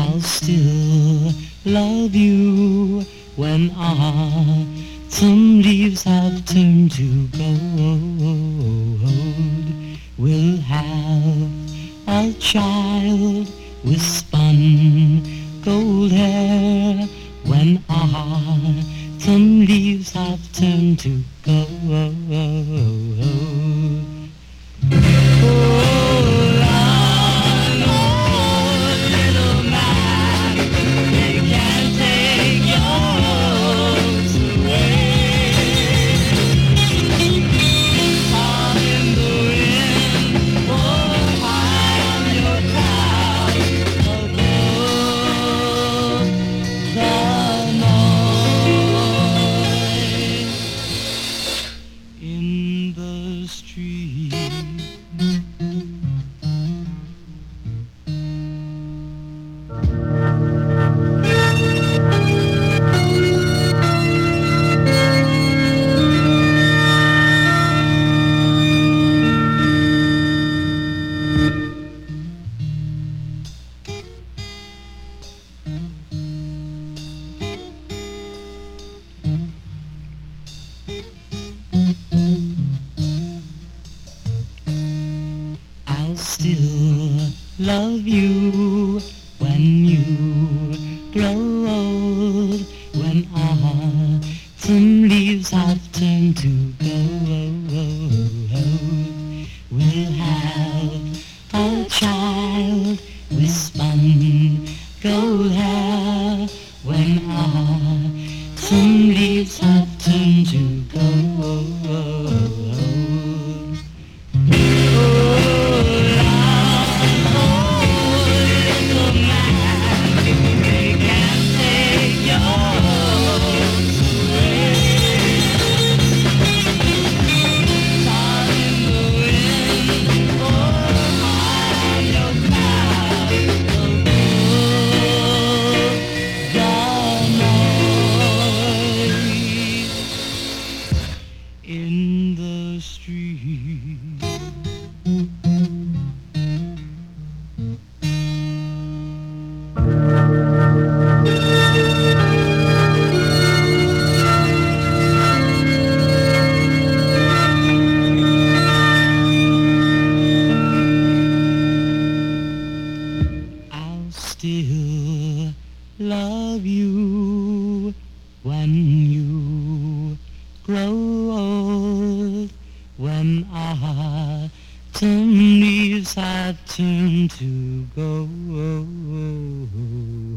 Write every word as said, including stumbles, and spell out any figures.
I'll still love you when autumn leaves have turned to gold. We'll have a child with spun gold hair when autumn leaves have turned to gold. In the street, I'll still love you when you grow old, when autumn leaves have turned to gold. We'll have a child with spun gold hair when autumn leaves have turned to gold. In the street, I'll still love you when you grow old, when autumn leaves have turned to gold.